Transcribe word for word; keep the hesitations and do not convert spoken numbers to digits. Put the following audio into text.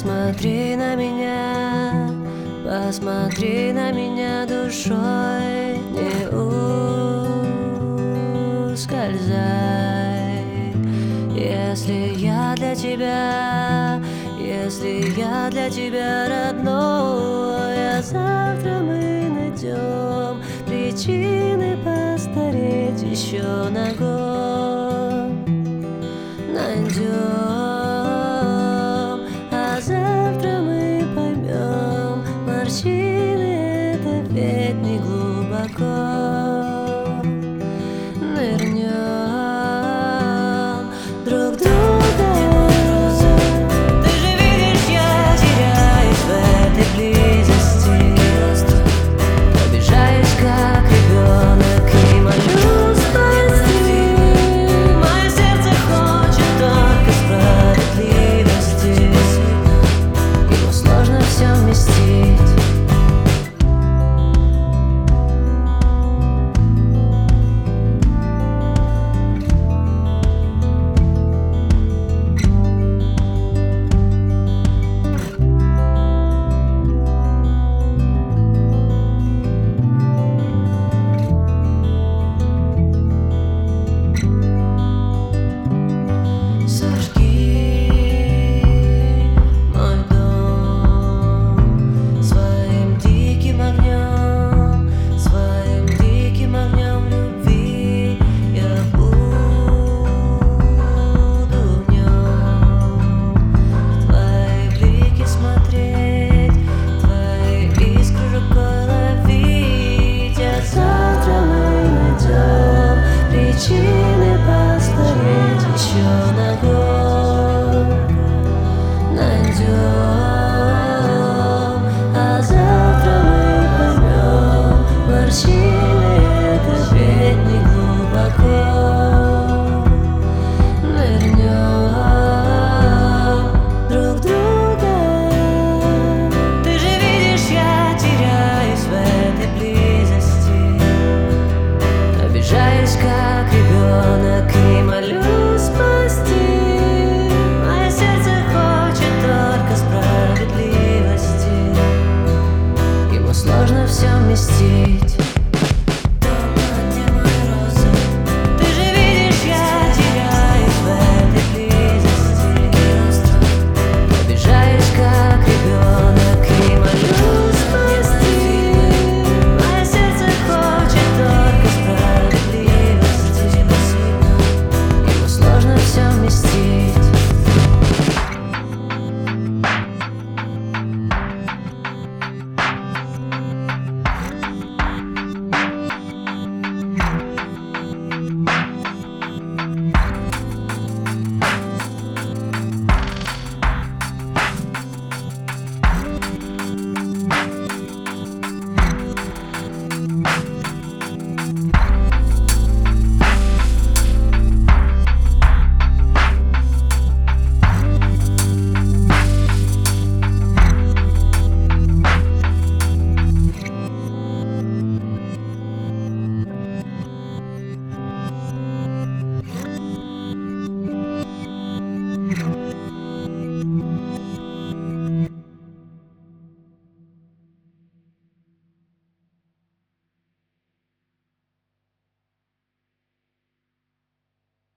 Посмотри на меня, посмотри на меня душой, не ускользай. Если я для тебя, если я для тебя родной, а завтра мы найдем причины постареть еще на год. Найдем. Завтра мы поймем, морщины — это ведь не глубоко. Нырнем друг друга. Ты же видишь, я теряюсь в этой близости, обижаюсь, как ребенок, и молюсь спасти. Мое сердце хочет только справедливости. Сложно все вместить. Причины постареть еще на год. Найдем, а завтра мы поймем, морщины — это ведь не глубоко. Нырнем друг друга. Ты же видишь, я теряюсь в этой близости, обижаюсь, как ребенок, и молюсь спасти. Мое сердце хочет только справедливости. Ему сложно все вместить. Ты же видишь, я теряюсь в этой близости, обижаюсь, как ребенок, и молюсь спасти. Мое сердце хочет только справедливости. Сложно все вместить. Thank you.